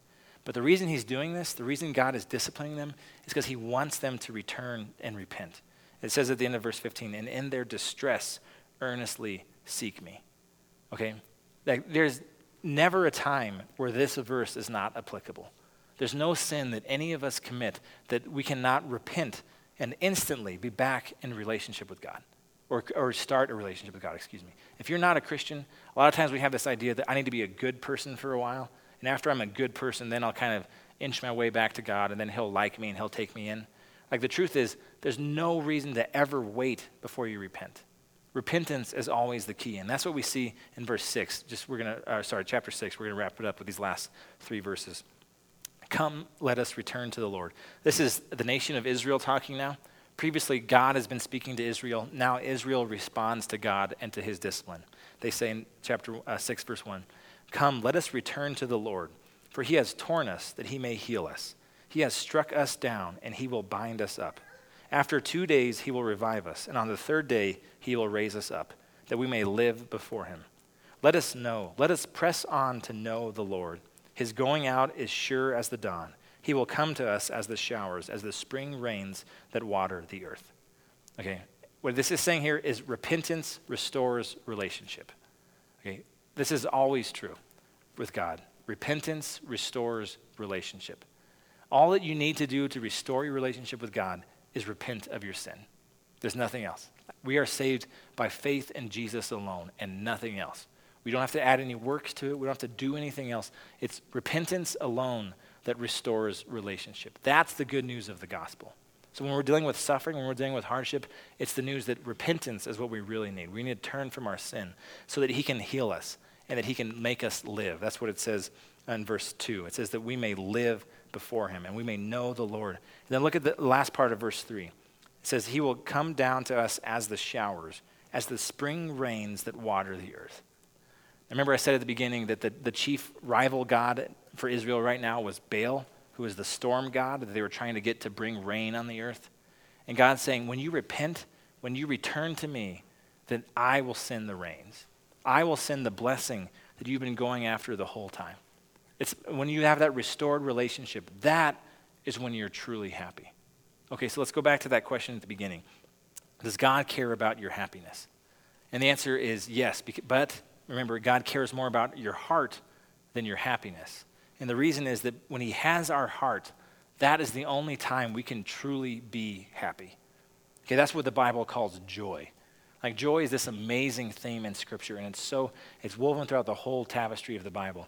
But the reason he's doing this, the reason God is disciplining them, is because he wants them to return and repent. It says at the end of verse fifteen, and in their distress, earnestly seek me. Okay? Like, there's never a time where this verse is not applicable. There's no sin that any of us commit that we cannot repent and instantly be back in relationship with God. Or, or start a relationship with God, excuse me. If you're not a Christian, a lot of times we have this idea that I need to be a good person for a while. And after I'm a good person, then I'll kind of inch my way back to God, and then he'll like me and he'll take me in. Like, the truth is, there's no reason to ever wait before you repent. Repentance is always the key, and that's what we see in verse six. Just we're gonna, uh, sorry, chapter six. We're gonna wrap it up with these last three verses. Come, let us return to the Lord. This is the nation of Israel talking now. Previously, God has been speaking to Israel. Now Israel responds to God and to his discipline. They say in chapter uh, six, verse one, come, let us return to the Lord, for he has torn us that he may heal us. He has struck us down, and he will bind us up. After two days he will revive us, and on the third day he will raise us up, that we may live before him. Let us know, let us press on to know the Lord. His going out is sure as the dawn. He will come to us as the showers, as the spring rains that water the earth. Okay, what this is saying here is repentance restores relationship. Okay, this is always true with God. Repentance restores relationship. All that you need to do to restore your relationship with God is repent of your sin. There's nothing else. We are saved by faith in Jesus alone and nothing else. We don't have to add any works to it. We don't have to do anything else. It's repentance alone that restores relationship. That's the good news of the gospel. So when we're dealing with suffering, when we're dealing with hardship, it's the news that repentance is what we really need. We need to turn from our sin so that he can heal us and that he can make us live. That's what it says in verse two. It says that we may live before him and we may know the Lord. And then look at the last part of verse three. It says, he will come down to us as the showers, as the spring rains that water the earth. Remember I said at the beginning that the, the chief rival god for Israel right now was Baal, who is the storm god that they were trying to get to bring rain on the earth. And God's saying, when you repent, when you return to me, then I will send the rains. I will send the blessing that you've been going after the whole time. It's when you have that restored relationship, that is when you're truly happy. Okay, so let's go back to that question at the beginning. Does God care about your happiness? And the answer is yes, but remember, God cares more about your heart than your happiness. And the reason is that when he has our heart, that is the only time we can truly be happy. Okay, that's what the Bible calls joy. Like, joy is this amazing theme in Scripture, and it's so, it's woven throughout the whole tapestry of the Bible.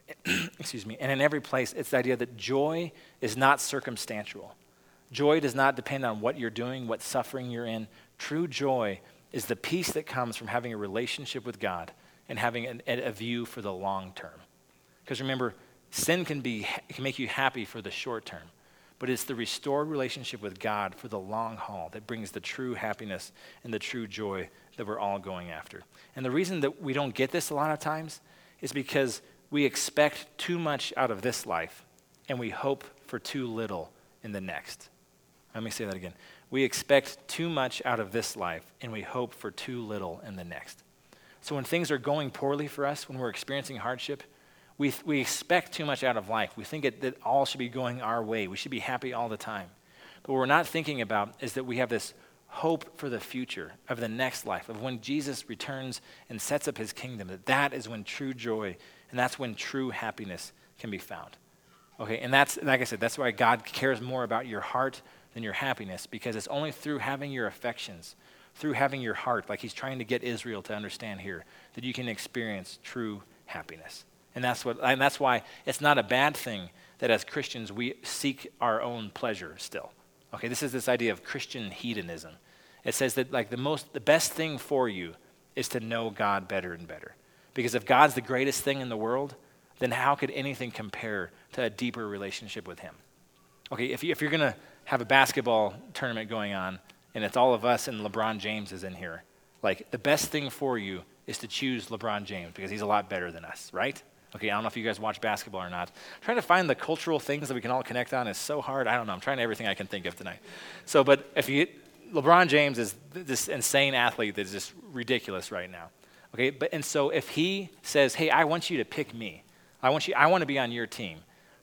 Excuse me. And in every place, it's the idea that joy is not circumstantial. Joy does not depend on what you're doing, what suffering you're in. True joy is the peace that comes from having a relationship with God and having an, a view for the long term. Because remember, sin can be can make you happy for the short term, but it's the restored relationship with God for the long haul that brings the true happiness and the true joy that we're all going after. And the reason that we don't get this a lot of times is because we expect too much out of this life and we hope for too little in the next. Let me say that again. We expect too much out of this life and we hope for too little in the next. So when things are going poorly for us, when we're experiencing hardship, we we expect too much out of life. We think it, that all should be going our way. We should be happy all the time. But what we're not thinking about is that we have this hope for the future, of the next life, of when Jesus returns and sets up his kingdom, that that is when true joy and that's when true happiness can be found. Okay, and that's, like I said, that's why God cares more about your heart than your happiness, because it's only through having your affections, through having your heart, like he's trying to get Israel to understand here, that you can experience true happiness. And that's what, and that's why it's not a bad thing that as Christians we seek our own pleasure still. Okay, this is this idea of Christian hedonism. It says that like the most, the best thing for you is to know God better and better. Because if God's the greatest thing in the world, then how could anything compare to a deeper relationship with him? Okay, if, you, if you're going to have a basketball tournament going on and it's all of us and LeBron James is in here, like the best thing for you is to choose LeBron James because he's a lot better than us, right? Okay, I don't know if you guys watch basketball or not. Trying to find the cultural things that we can all connect on is so hard. I don't know. I'm trying everything I can think of tonight. So, but if you, LeBron James is this insane athlete that's just ridiculous right now. Okay, but and so if he says, hey, I want you to pick me. I want you, I want to be on your team.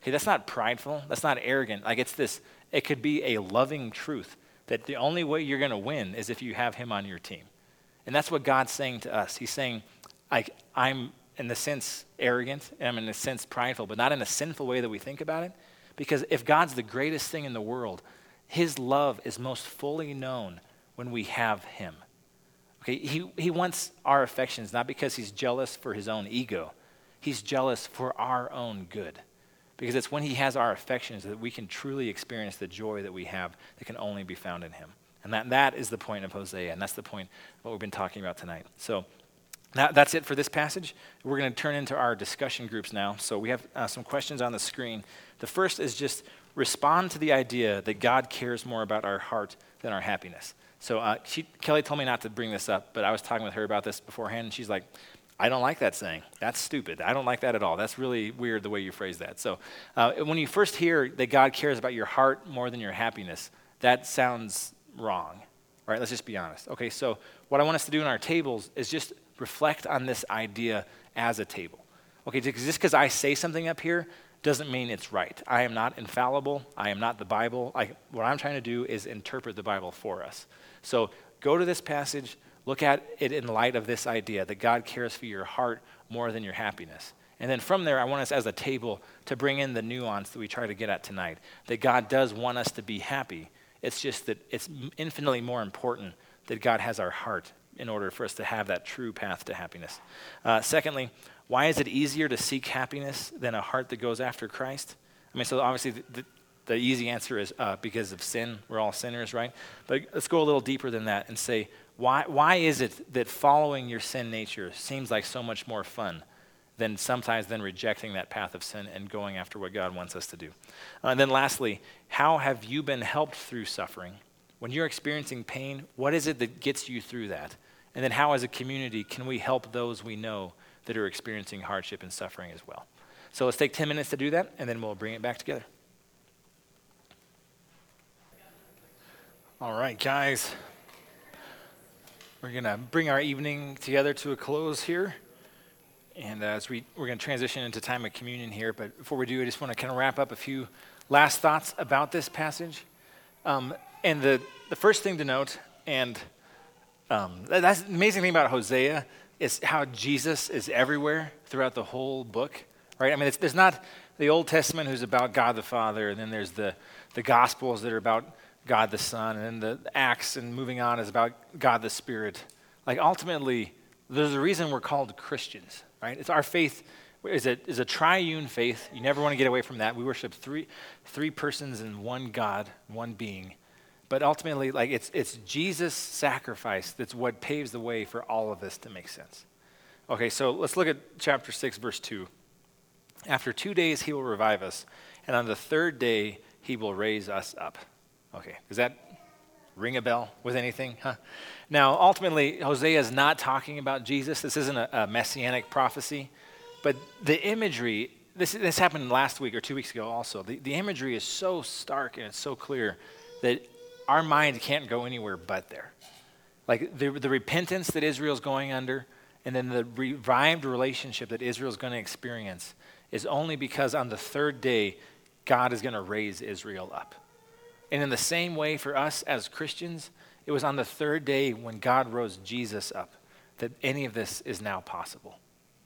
Okay, that's not prideful. That's not arrogant. Like it's this, it could be a loving truth that the only way you're going to win is if you have him on your team. And that's what God's saying to us. He's saying, like, I'm in a sense arrogant, and I'm in a sense prideful, but not in a sinful way that we think about it. Because if God's the greatest thing in the world, his love is most fully known when we have him. Okay, he, he wants our affections, not because he's jealous for his own ego. He's jealous for our own good. Because it's when he has our affections that we can truly experience the joy that we have that can only be found in him. And that, that is the point of Hosea, and that's the point of what we've been talking about tonight. So that, that's it for this passage. We're going to turn into our discussion groups now. So we have uh, some questions on the screen. The first is just respond to the idea that God cares more about our heart than our happiness. So uh, she, Kelly told me not to bring this up, but I was talking with her about this beforehand, and she's like, I don't like that saying. That's stupid. I don't like that at all. That's really weird the way you phrase that. So uh, when you first hear that God cares about your heart more than your happiness, that sounds wrong, right? Let's just be honest. Okay, so what I want us to do in our tables is just reflect on this idea as a table. Okay, just because I say something up here doesn't mean it's right. I am not infallible. I am not the Bible. I, what I'm trying to do is interpret the Bible for us. So go to this passage, look at it in light of this idea that God cares for your heart more than your happiness. And then from there, I want us as a table to bring in the nuance that we try to get at tonight, that God does want us to be happy. It's just that it's infinitely more important that God has our heart in order for us to have that true path to happiness. Uh, secondly, why is it easier to seek happiness than a heart that goes after Christ? I mean, so obviously the, the, the easy answer is uh, because of sin. We're all sinners, right? But let's go a little deeper than that and say, why, why is it that following your sin nature seems like so much more fun than sometimes than rejecting that path of sin and going after what God wants us to do? Uh, and then lastly, how have you been helped through suffering? When you're experiencing pain, what is it that gets you through that? And then how as a community can we help those we know that are experiencing hardship and suffering as well? So let's take ten minutes to do that, and then we'll bring it back together. All right, guys. We're going to bring our evening together to a close here. And uh, as we, we're going to transition into time of communion here. But before we do, I just want to kind of wrap up a few last thoughts about this passage. Um, and the, the first thing to note, and um, that's the amazing thing about Hosea, is how Jesus is everywhere throughout the whole book, right? I mean, it's, there's not the Old Testament who's about God the Father, and then there's the, the Gospels that are about God the Son, and then the Acts and moving on is about God the Spirit. Like ultimately, there's a reason we're called Christians, right? It's our faith is a, is a triune faith. You never want to get away from that. We worship three three persons in one God, one being. But ultimately, like it's it's Jesus' sacrifice that's what paves the way for all of this to make sense. Okay, so let's look at chapter six, verse two. After two days he will revive us, and on the third day he will raise us up. Okay, does that ring a bell with anything? Huh? Now, ultimately, Hosea is not talking about Jesus. This isn't a, a messianic prophecy. But the imagery, this, this happened last week or two weeks ago also. The, the imagery is so stark and it's so clear that our mind can't go anywhere but there. Like the, the repentance that Israel's going under and then the revived relationship that Israel's going to experience is only because on the third day, God is going to raise Israel up. And in the same way for us as Christians, it was on the third day when God rose Jesus up that any of this is now possible.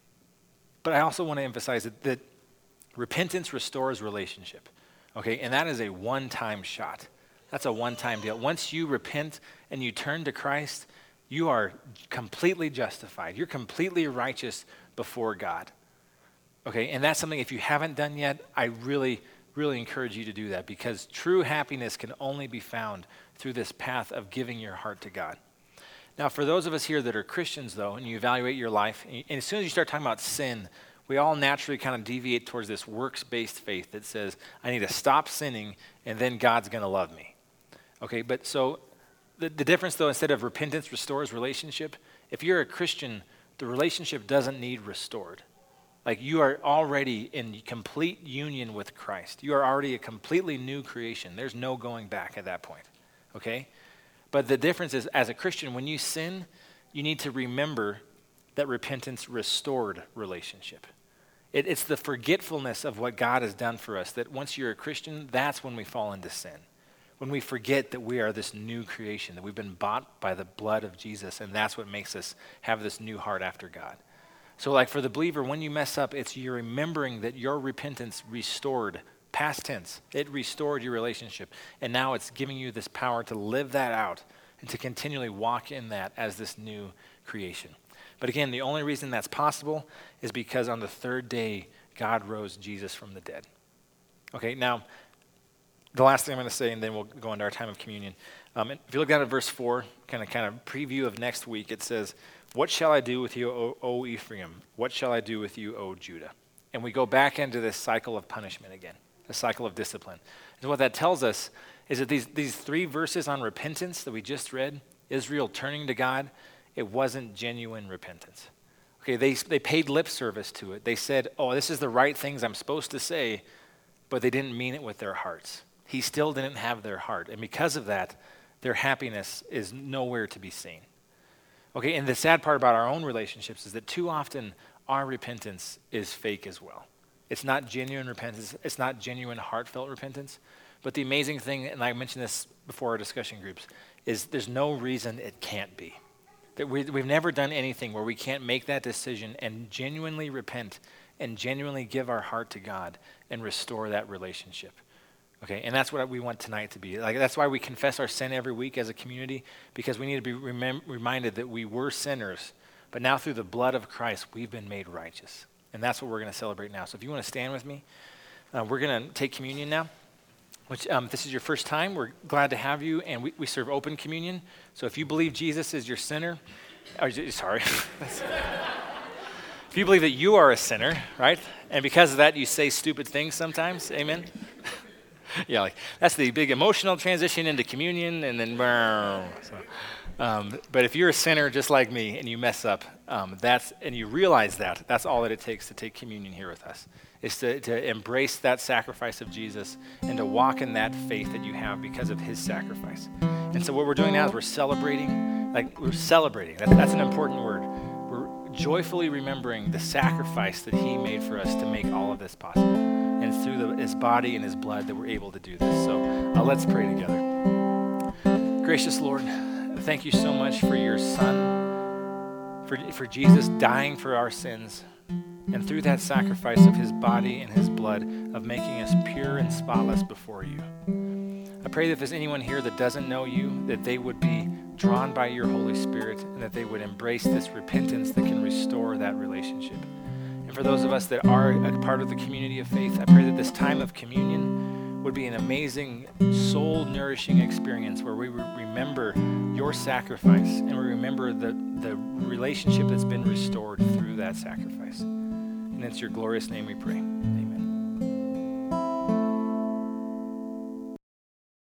But I also want to emphasize that, that repentance restores relationship, okay? And that is a one-time shot. That's a one-time deal. Once you repent and you turn to Christ, you are completely justified. You're completely righteous before God, okay? And that's something if you haven't done yet, I really really encourage you to do that because true happiness can only be found through this path of giving your heart to God. Now, for those of us here that are Christians, though, and you evaluate your life, and as soon as you start talking about sin, we all naturally kind of deviate towards this works-based faith that says, I need to stop sinning, and then God's going to love me. Okay, but so the, the difference, though, instead of repentance restores relationship, if you're a Christian, the relationship doesn't need restored. Like you are already in complete union with Christ. You are already a completely new creation. There's no going back at that point, okay? But the difference is, as a Christian, when you sin, you need to remember that repentance restored relationship. It, it's the forgetfulness of what God has done for us that once you're a Christian, that's when we fall into sin. When we forget that we are this new creation, that we've been bought by the blood of Jesus, and that's what makes us have this new heart after God. So like for the believer, when you mess up, it's you're remembering that your repentance restored, past tense, it restored your relationship. And now it's giving you this power to live that out and to continually walk in that as this new creation. But again, the only reason that's possible is because on the third day, God rose Jesus from the dead. Okay, now, the last thing I'm going to say, and then we'll go into our time of communion. Um, if you look down at verse four, kind of kind of preview of next week, it says, "What shall I do with you, O, o Ephraim? What shall I do with you, O Judah?" And we go back into this cycle of punishment again, a cycle of discipline. And what that tells us is that these, these three verses on repentance that we just read, Israel turning to God, it wasn't genuine repentance. Okay, they, they paid lip service to it. They said, oh, this is the right things I'm supposed to say, but they didn't mean it with their hearts. He still didn't have their heart. And because of that, their happiness is nowhere to be seen. Okay, and the sad part about our own relationships is that too often our repentance is fake as well. It's not genuine repentance. It's not genuine heartfelt repentance. But the amazing thing, and I mentioned this before our discussion groups, is there's no reason it can't be. That we, we've never done anything where we can't make that decision and genuinely repent and genuinely give our heart to God and restore that relationship. Okay, and that's what we want tonight to be. Like that's why we confess our sin every week as a community, because we need to be remem- reminded that we were sinners, but now through the blood of Christ, we've been made righteous. And that's what we're going to celebrate now. So if you want to stand with me, uh, we're going to take communion now. Which, um, if this is your first time, we're glad to have you, and we, we serve open communion. So if you believe Jesus is your sinner, or, sorry, if you believe that you are a sinner, right, and because of that you say stupid things sometimes, amen? Yeah, like that's the big emotional transition into communion, and then, so, um, but if you're a sinner just like me and you mess up, um, that's and you realize that, that's all that it takes to take communion here with us. Is to, to embrace that sacrifice of Jesus and to walk in that faith that you have because of his sacrifice. And so what we're doing now is we're celebrating, like we're celebrating. That, that's an important word. We're joyfully remembering the sacrifice that he made for us to make all of this possible. And it's through the, his body and his blood that we're able to do this. So uh, let's pray together. Gracious Lord, thank you so much for your son, for, for Jesus dying for our sins. And through that sacrifice of his body and his blood, of making us pure and spotless before you. I pray that if there's anyone here that doesn't know you, that they would be drawn by your Holy Spirit and that they would embrace this repentance that can restore that relationship. And for those of us that are a part of the community of faith, I pray that this time of communion would be an amazing, soul-nourishing experience where we remember your sacrifice and we remember the, the relationship that's been restored through that sacrifice. And it's your glorious name we pray. Amen.